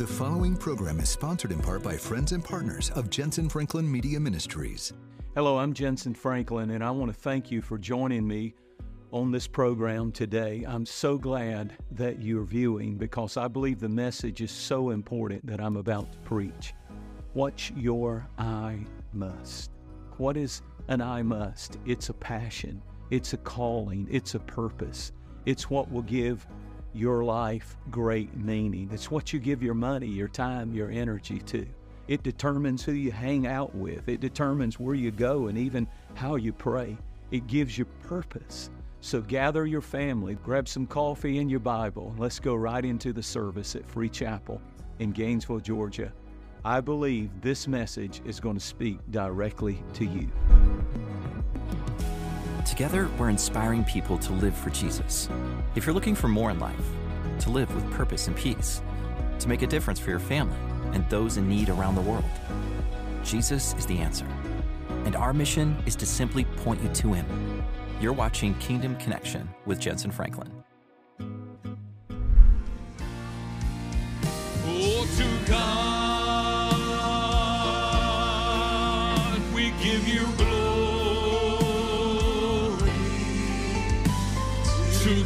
The following program is sponsored in part by friends and partners of Jensen Franklin Media Ministries. Hello, I'm Jensen Franklin, and I want to thank you for joining me on this program today. I'm so glad that you're viewing because I believe the message is so important that I'm about to preach. What's your I must? What is an I must? It's a passion. It's a calling. It's a purpose. It's what will give your life great meaning. It's what you give your money, your time, your energy to. It determines who you hang out with. It determines where you go and even how you pray. It gives you purpose. So gather your family, grab some coffee and your Bible. Let's go right into the service at Free Chapel in Gainesville, Georgia. I believe this message is going to speak directly to you. Together, we're inspiring people to live for Jesus. If you're looking for more in life, to live with purpose and peace, to make a difference for your family and those in need around the world, Jesus is the answer. And our mission is to simply point you to Him. You're watching Kingdom Connection with Jensen Franklin. Oh, to God, we give you glory. To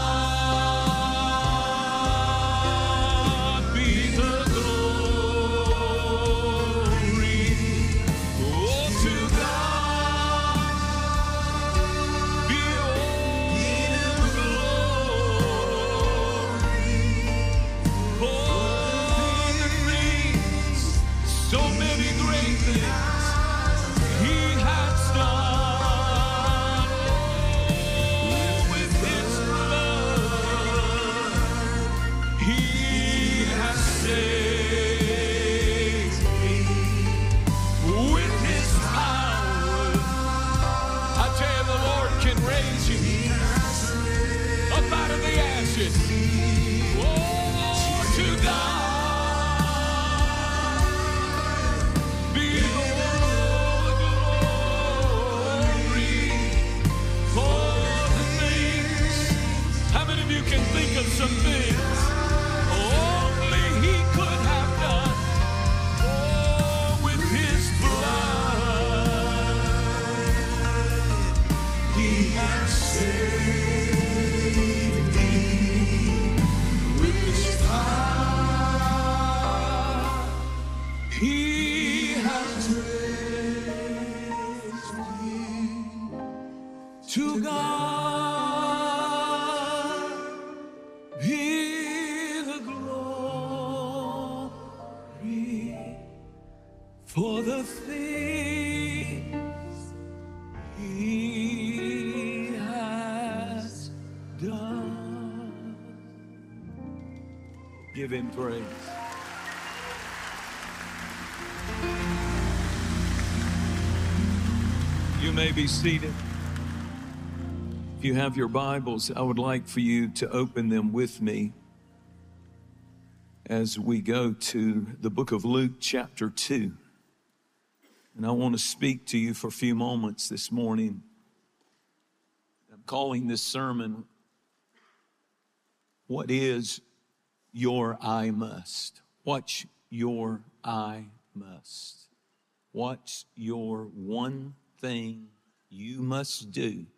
God be the glory. Oh, to God be all the glory. For the things, so many great things He has done. Some things only He could have done. Oh, with His blood, He has saved me. With His power, He has raised me to God. For the things He has done. Give Him praise. You may be seated. If you have your Bibles, I would like for you to open them with me as we go to the book of Luke, chapter 2. And I want to speak to you for a few moments this morning. I'm calling this sermon, What is Your I Must? What's your I must? What's your one thing you must do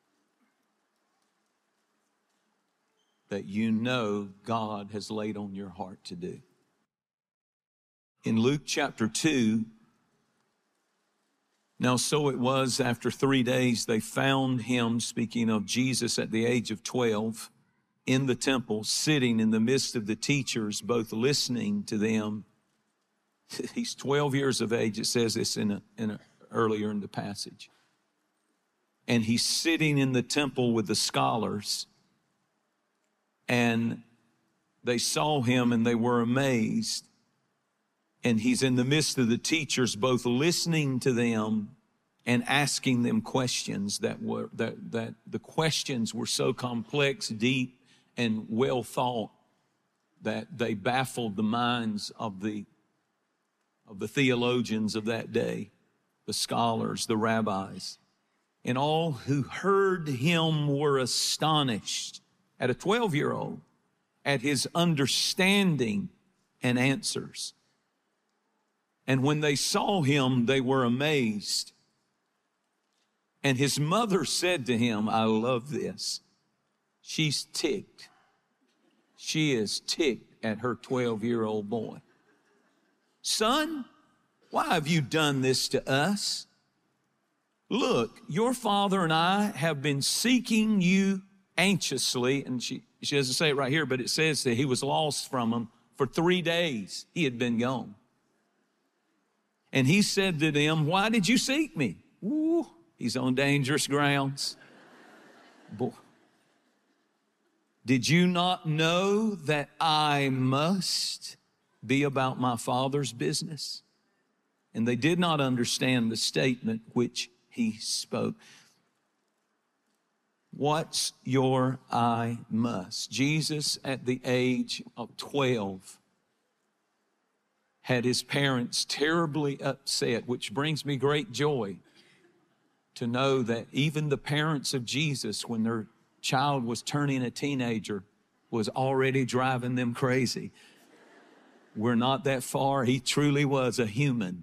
that you know God has laid on your heart to do? In Luke chapter 2, now, so it was after 3 days, they found him, speaking of Jesus at the age of 12, in the temple, sitting in the midst of the teachers, both listening to them. He's 12 years of age. It says this earlier in the passage. And he's sitting in the temple with the scholars. And they saw him and they were amazed. And he's in the midst of the teachers, both listening to them and asking them questions that the questions were so complex, deep, and well thought that they baffled the minds of the theologians of that day, the scholars, the rabbis. And all who heard him were astonished at a 12-year-old, at his understanding and answers. And when they saw him, they were amazed. And his mother said to him, I love this, she's ticked. She is ticked at her 12-year-old boy. Son, why have you done this to us? Look, your father and I have been seeking you anxiously. And she doesn't say it right here, but it says that he was lost from them for 3 days. He had been gone. And he said to them, why did you seek me? Ooh, he's on dangerous grounds. Boy. Did you not know that I must be about my Father's business? And they did not understand the statement which he spoke. What's your I must? Jesus, at the age of 12, had his parents terribly upset, which brings me great joy to know that even the parents of Jesus, when their child was turning a teenager, was already driving them crazy. We're not that far. He truly was a human.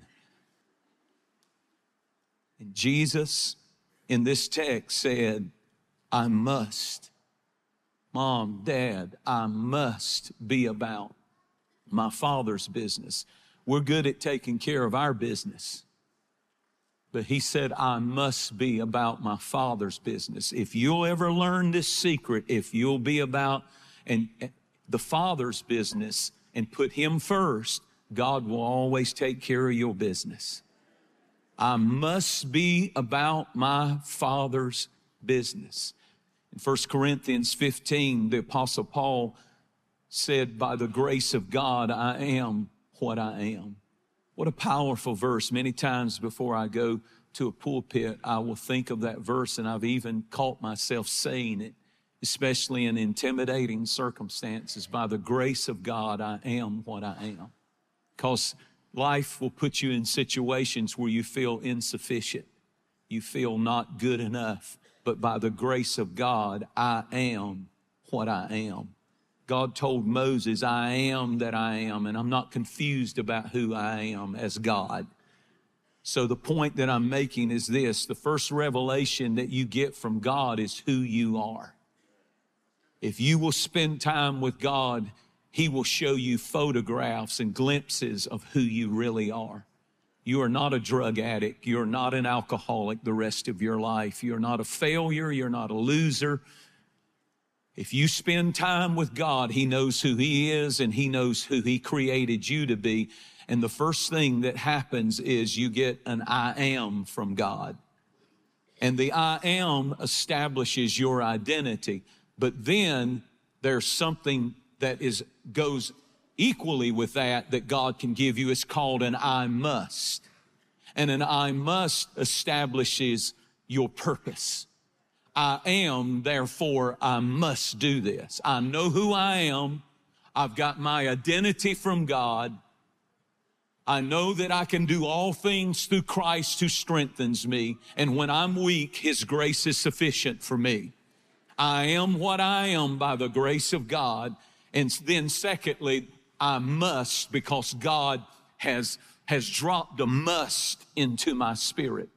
And Jesus, in this text, said, I must, Mom, Dad, I must be about my Father's business. We're good at taking care of our business. But he said, I must be about my Father's business. If you'll ever learn this secret, if you'll be about the Father's business and put him first, God will always take care of your business. I must be about my Father's business. In 1 Corinthians 15, the Apostle Paul said, by the grace of God, I am what I am. What a powerful verse. Many times before I go to a pulpit, I will think of that verse, and I've even caught myself saying it, especially in intimidating circumstances. By the grace of God, I am what I am. Because life will put you in situations where you feel insufficient. You feel not good enough. But by the grace of God, I am what I am. God told Moses, I am that I am, and I'm not confused about who I am as God. So the point that I'm making is this: the first revelation that you get from God is who you are. If you will spend time with God, he will show you photographs and glimpses of who you really are. You are not a drug addict. You're not an alcoholic the rest of your life. You're not a failure. You're not a loser. If you spend time with God, he knows who he is and he knows who he created you to be. And the first thing that happens is you get an I am from God. And the I am establishes your identity. But then there's something that goes equally with that God can give you. It's called an I must. And an I must establishes your purpose. I am, therefore I must do this. I know who I am. I've got my identity from God. I know that I can do all things through Christ who strengthens me. And when I'm weak, his grace is sufficient for me. I am what I am by the grace of God. And then secondly, I must, because God has dropped a must into my spirit.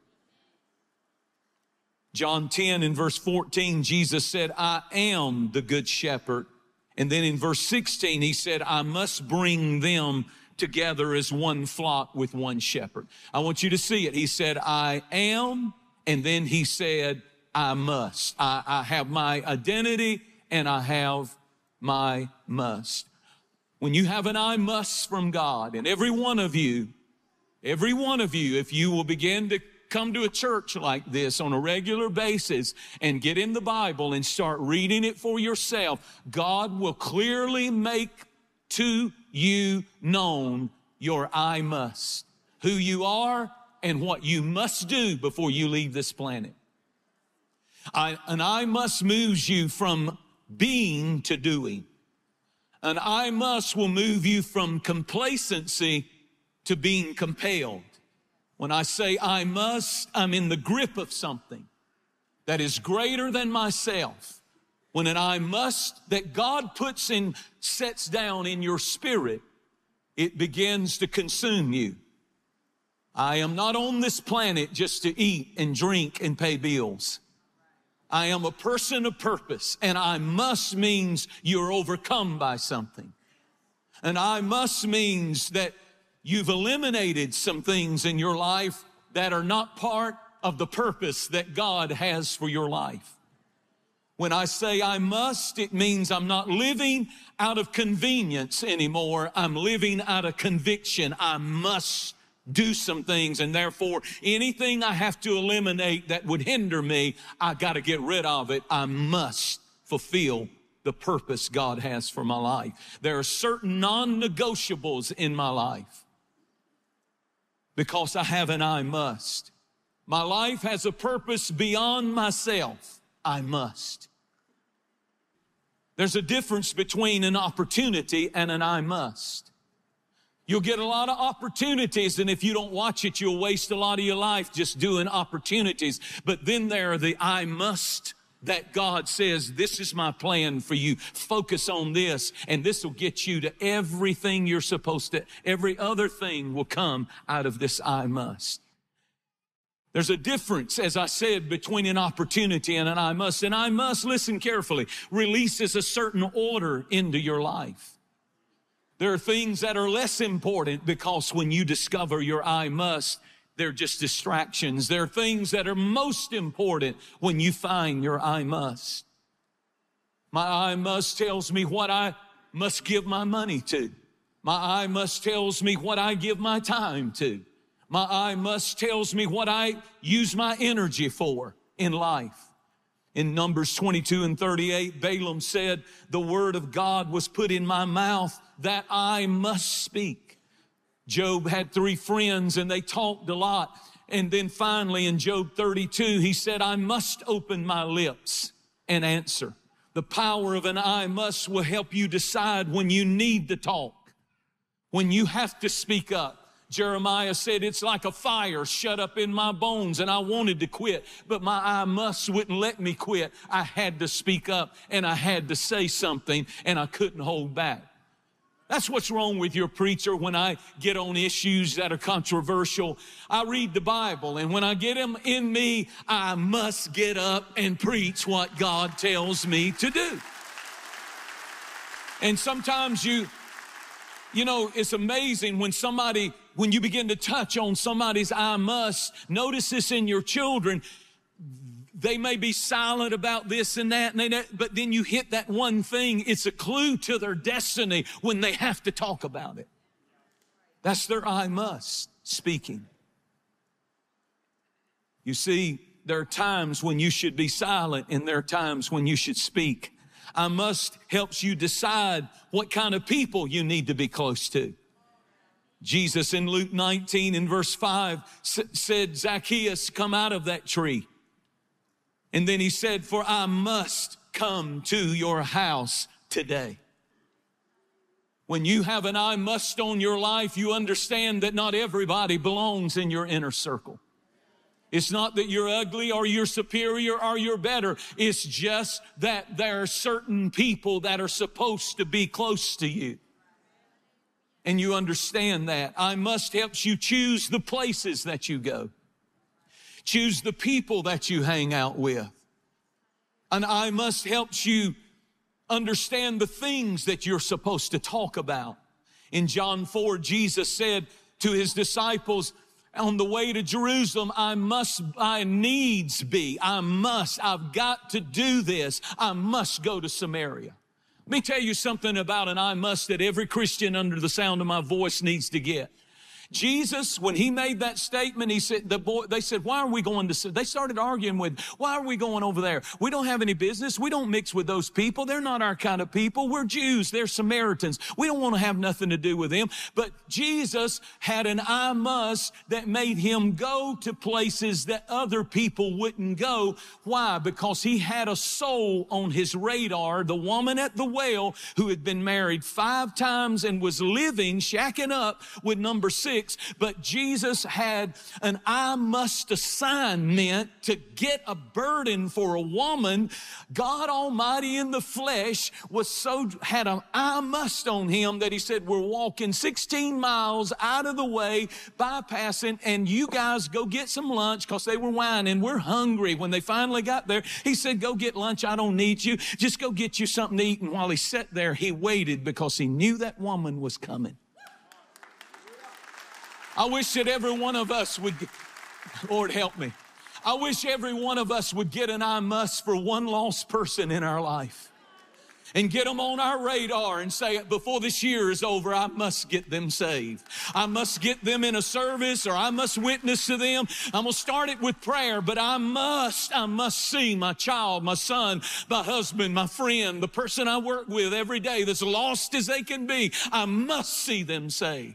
John 10 and verse 14, Jesus said, I am the good shepherd. And then in verse 16, he said, I must bring them together as one flock with one shepherd. I want you to see it. He said, I am, and then he said, I must. I have my identity and I have my must. When you have an I must from God, and every one of you, if you will begin to come to a church like this on a regular basis and get in the Bible and start reading it for yourself, God will clearly make to you known your I must, who you are and what you must do before you leave this planet. An I must moves you from being to doing. An I must will move you from complacency to being compelled. When I say I must, I'm in the grip of something that is greater than myself. When an I must that God sets down in your spirit it begins to consume you. I am not on this planet just to eat and drink and pay bills. I am a person of purpose, and I must means you're overcome by something. And I must means that you've eliminated some things in your life that are not part of the purpose that God has for your life. When I say I must, it means I'm not living out of convenience anymore. I'm living out of conviction. I must do some things, and therefore anything I have to eliminate that would hinder me, I got to get rid of it. I must fulfill the purpose God has for my life. There are certain non-negotiables in my life because I have an I must. My life has a purpose beyond myself. I must. There's a difference between an opportunity and an I must. You'll get a lot of opportunities, and if you don't watch it, you'll waste a lot of your life just doing opportunities. But then there are the I must that God says, this is my plan for you. Focus on this, and this will get you to everything you're supposed to. Every other thing will come out of this I must. There's a difference, as I said, between an opportunity and an I must. And I must, listen carefully, releases a certain order into your life. There are things that are less important because when you discover your I must, they're just distractions. There are things that are most important when you find your I must. My I must tells me what I must give my money to. My I must tells me what I give my time to. My I must tells me what I use my energy for in life. In Numbers 22 and 38, Balaam said, the word of God was put in my mouth that I must speak. Job had 3 friends and they talked a lot. And then finally in Job 32, he said, I must open my lips and answer. The power of an I must will help you decide when you need to talk, when you have to speak up. Jeremiah said, it's like a fire shut up in my bones, and I wanted to quit, but my I must wouldn't let me quit. I had to speak up, and I had to say something, and I couldn't hold back. That's what's wrong with your preacher when I get on issues that are controversial. I read the Bible, and when I get them in me, I must get up and preach what God tells me to do. And sometimes you know, it's amazing when you begin to touch on somebody's I must. Notice this in your children. They may be silent about this and that, but then you hit that one thing. It's a clue to their destiny when they have to talk about it. That's their I must speaking. You see, there are times when you should be silent, and there are times when you should speak. I must helps you decide what kind of people you need to be close to. Jesus in Luke 19 in verse 5 said, Zacchaeus, come out of that tree. And then he said, for I must come to your house today. When you have an I must on your life, you understand that not everybody belongs in your inner circle. It's not that you're ugly or you're superior or you're better. It's just that there are certain people that are supposed to be close to you. And you understand that. I must helps you choose the places that you go. Choose the people that you hang out with. And I must helps you understand the things that you're supposed to talk about. In John 4, Jesus said to his disciples, on the way to Jerusalem, I've got to do this. I must go to Samaria. Let me tell you something about an I must that every Christian under the sound of my voice needs to get. Jesus, when he made that statement, he said, they said, why are we going to, they started arguing with, why are we going over there? We don't have any business. We don't mix with those people. They're not our kind of people. We're Jews. They're Samaritans. We don't want to have nothing to do with them. But Jesus had an I must that made him go to places that other people wouldn't go. Why? Because he had a soul on his radar, the woman at the well who had been married 5 times and was living, shacking up with number 6. 6, but Jesus had an I must assignment to get a burden for a woman. God Almighty in the flesh had an I must on him that he said, we're walking 16 miles out of the way, bypassing, and you guys go get some lunch, because they were whining. We're hungry. When they finally got there, he said, go get lunch. I don't need you. Just go get you something to eat. And while he sat there, he waited because he knew that woman was coming. I wish that every one of us would, Lord help me. I wish every one of us would get an I must for one lost person in our life and get them on our radar and say, before this year is over, I must get them saved. I must get them in a service, or I must witness to them. I'm going to start it with prayer, but I must see my child, my son, my husband, my friend, the person I work with every day that's lost as they can be. I must see them saved.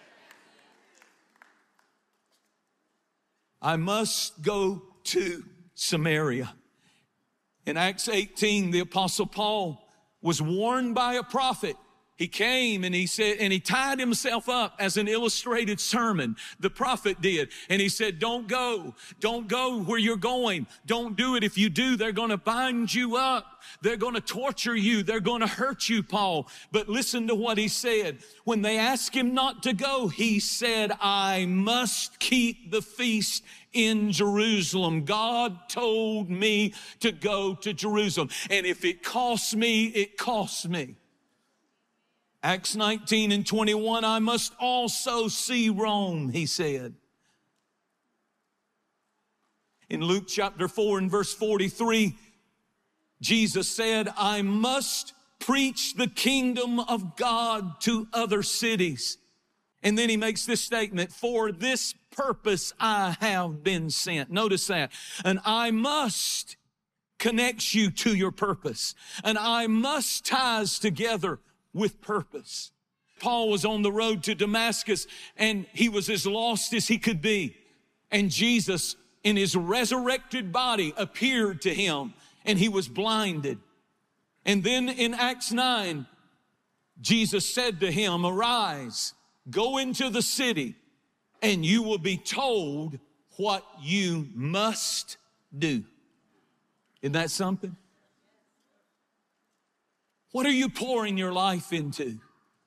I must go to Samaria. In Acts 18, the Apostle Paul was warned by a prophet. He came and he said, and he tied himself up as an illustrated sermon. The prophet did. And he said, don't go where you're going. Don't do it. If you do, they're going to bind you up. They're going to torture you. They're going to hurt you, Paul. But listen to what he said. When they asked him not to go, he said, I must keep the feast in Jerusalem. God told me to go to Jerusalem. And if it costs me, it costs me. Acts 19 and 21, I must also see Rome, he said. In Luke chapter 4 and verse 43, Jesus said, I must preach the kingdom of God to other cities. And then he makes this statement, for this purpose I have been sent. Notice that. And I must connects you to your purpose. And I must ties together with purpose. Paul was on the road to Damascus, and he was as lost as he could be. And Jesus, in his resurrected body, appeared to him, and he was blinded. And then in Acts 9, Jesus said to him, arise, go into the city, and you will be told what you must do. Isn't that something? What are you pouring your life into?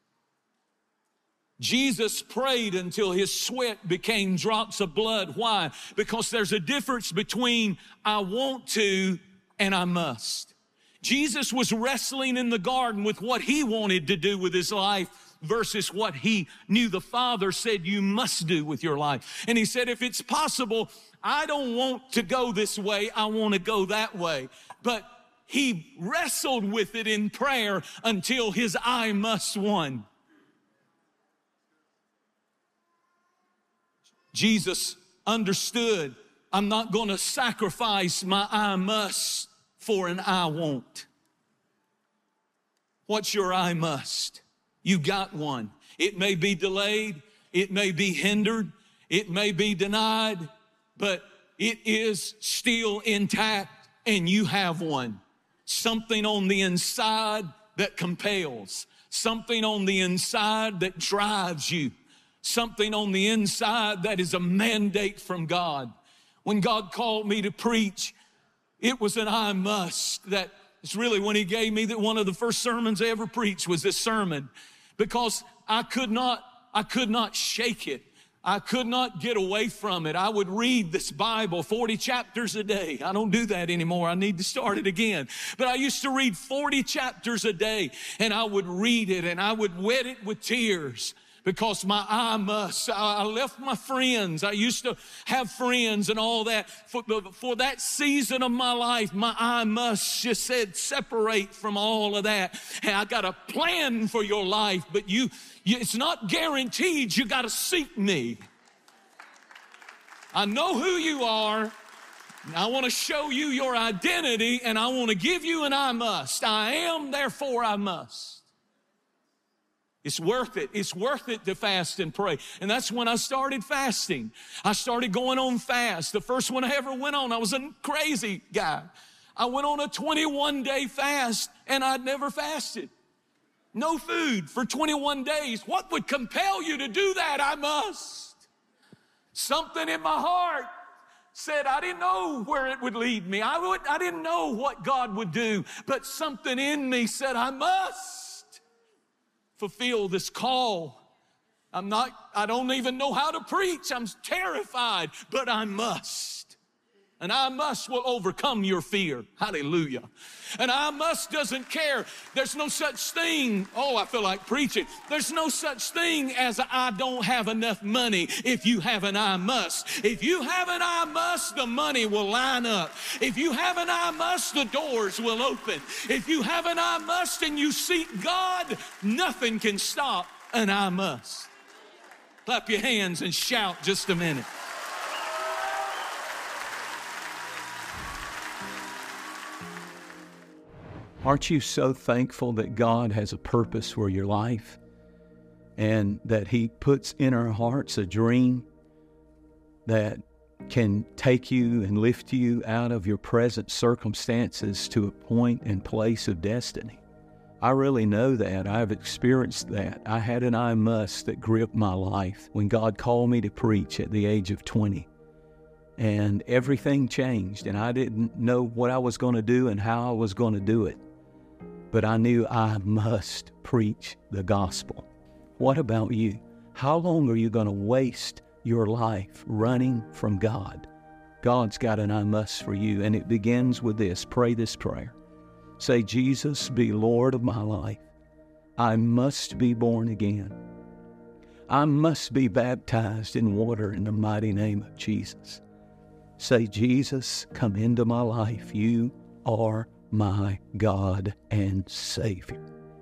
Jesus prayed until his sweat became drops of blood. Why? Because there's a difference between I want to and I must. Jesus was wrestling in the garden with what he wanted to do with his life versus what he knew the Father said you must do with your life. And he said, if it's possible, I don't want to go this way, I want to go that way. But he wrestled with it in prayer until his I must won. Jesus understood, I'm not going to sacrifice my I must for an I won't. What's your I must? You got one. It may be delayed, it may be hindered, it may be denied, but it is still intact and you have one. Something on the inside that compels. Something on the inside that drives you. Something on the inside that is a mandate from God. When God called me to preach, it was an I must. That is really when he gave me that one of the first sermons I ever preached was this sermon. Because I could not shake it. I could not get away from it. I would read this Bible 40 chapters a day. I don't do that anymore. I need to start it again. But I used to read 40 chapters a day, and I would read it, and I would wet it with tears. Because my I must. I left my friends. I used to have friends and all that. For that season of my life, my I must just said separate from all of that. And I got a plan for your life, but it's not guaranteed. You got to seek me. I know who you are. I want to show you your identity, and I want to give you an I must. I am, therefore I must. It's worth it. It's worth it to fast and pray. And that's when I started fasting. I started going on fast. The first one I ever went on, I was a crazy guy. I went on a 21-day fast, and I'd never fasted. No food for 21 days. What would compel you to do that? I must. Something in my heart said I didn't know where it would lead me. I didn't know what God would do, but something in me said I must fulfill this call. I don't even know how to preach. I'm terrified, but I must. And I must will overcome your fear. Hallelujah. And I must doesn't care. There's no such thing. Oh, I feel like preaching. There's no such thing as I don't have enough money if you have an I must. If you have an I must, the money will line up. If you have an I must, the doors will open. If you have an I must and you seek God, nothing can stop an I must. Clap your hands and shout just a minute. Aren't you so thankful that God has a purpose for your life and that He puts in our hearts a dream that can take you and lift you out of your present circumstances to a point and place of destiny? I really know that. I've experienced that. I had an I must that gripped my life when God called me to preach at the age of 20. And everything changed, and I didn't know what I was going to do and how I was going to do it. But I knew I must preach the gospel. What about you? How long are you going to waste your life running from God? God's got an I must for you, and it begins with this. Pray this prayer. Say, Jesus, be Lord of my life. I must be born again. I must be baptized in water in the mighty name of Jesus. Say, Jesus, come into my life. You are my God and Savior.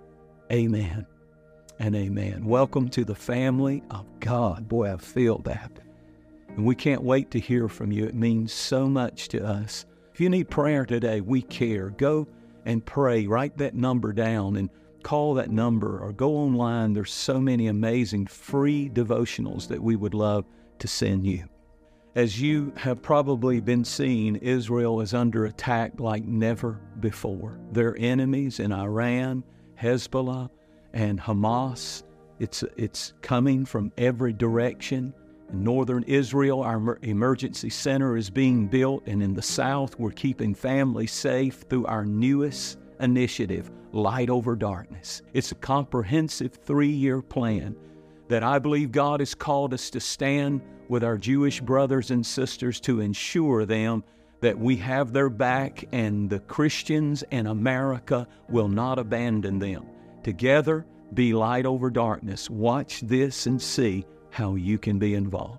Amen and amen. Welcome to the family of God. Boy, I feel that. And we can't wait to hear from you. It means so much to us. If you need prayer today, we care. Go and pray. Write that number down and call that number, or go online. There's so many amazing free devotionals that we would love to send you. As you have probably been seeing, Israel is under attack like never before. Their enemies in Iran, Hezbollah, and Hamas, it's coming from every direction. In northern Israel, our emergency center is being built, and in the south, we're keeping families safe through our newest initiative, Light Over Darkness. It's a comprehensive 3-year plan that I believe God has called us to stand with our Jewish brothers and sisters to ensure them that we have their back, and the Christians and America will not abandon them. Together, be light over darkness. Watch this and see how you can be involved.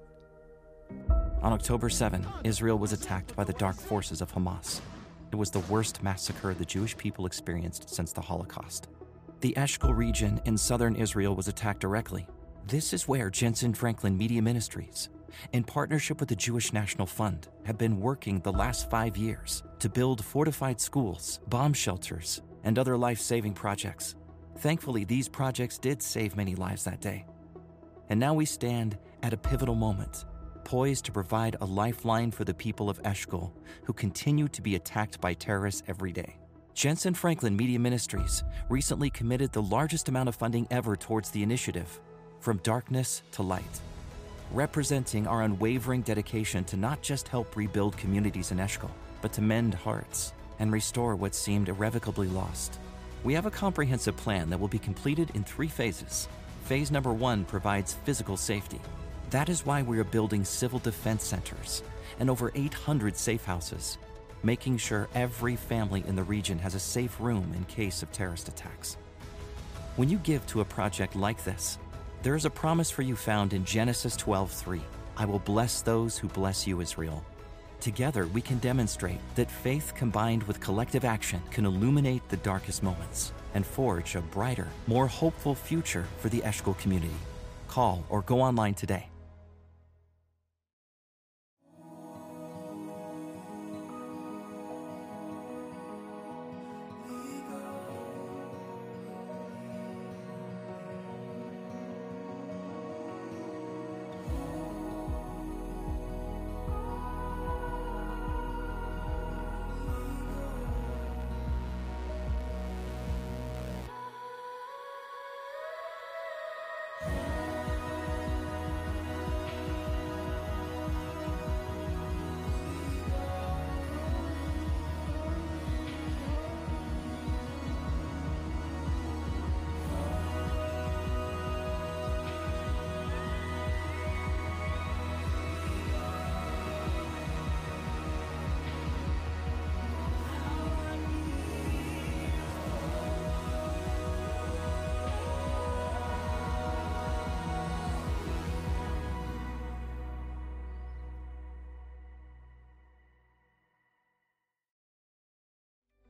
On October 7, Israel was attacked by the dark forces of Hamas. It was the worst massacre the Jewish people experienced since the Holocaust. The Eshkol region in southern Israel was attacked directly. This is where Jensen Franklin Media Ministries, in partnership with the Jewish National Fund, have been working the last 5 years to build fortified schools, bomb shelters, and other life-saving projects. Thankfully, these projects did save many lives that day. And now we stand at a pivotal moment, poised to provide a lifeline for the people of Eshkol, who continue to be attacked by terrorists every day. Jensen Franklin Media Ministries recently committed the largest amount of funding ever towards the initiative, From Darkness to Light, representing our unwavering dedication to not just help rebuild communities in Eshkol, but to mend hearts and restore what seemed irrevocably lost. We have a comprehensive plan that will be completed in 3 phases. Phase number 1 provides physical safety. That is why we are building civil defense centers and over 800 safe houses, making sure every family in the region has a safe room in case of terrorist attacks. When you give to a project like this, there is a promise for you found in Genesis 12:3. I will bless those who bless you, Israel. Together, we can demonstrate that faith combined with collective action can illuminate the darkest moments and forge a brighter, more hopeful future for the Eshkol community. Call or go online today.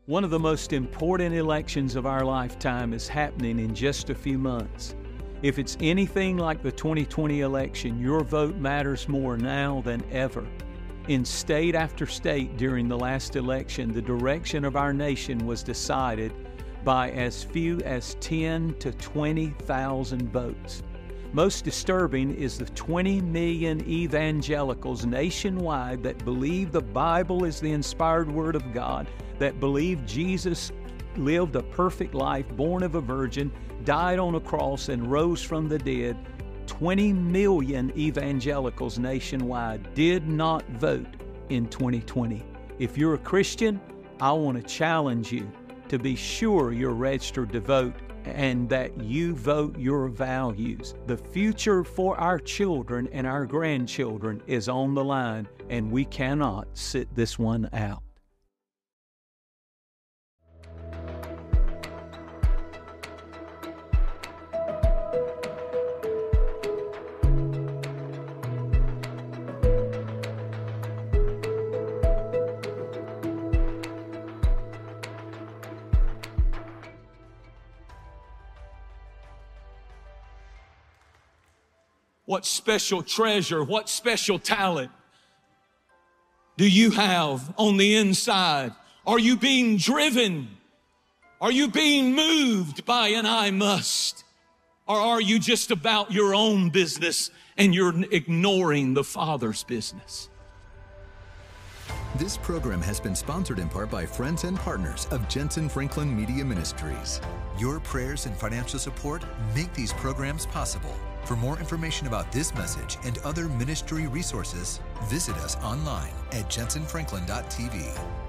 One of the most important elections of our lifetime is happening in just a few months. If it's anything like the 2020 election, your vote matters more now than ever. In state after state during the last election, the direction of our nation was decided by as few as 10 to 20,000 votes. Most disturbing is the 20 million evangelicals nationwide that believe the Bible is the inspired Word of God, that believe Jesus lived a perfect life, born of a virgin, died on a cross, and rose from the dead. 20 million evangelicals nationwide did not vote in 2020. If you're a Christian, I want to challenge you to be sure you're registered to vote and that you vote your values. The future for our children and our grandchildren is on the line, and we cannot sit this one out. What special treasure, what special talent do you have on the inside? Are you being driven? Are you being moved by an I must? Or are you just about your own business and you're ignoring the Father's business? This program has been sponsored in part by friends and partners of Jensen Franklin Media Ministries. Your prayers and financial support make these programs possible. For more information about this message and other ministry resources, visit us online at jensenfranklin.tv.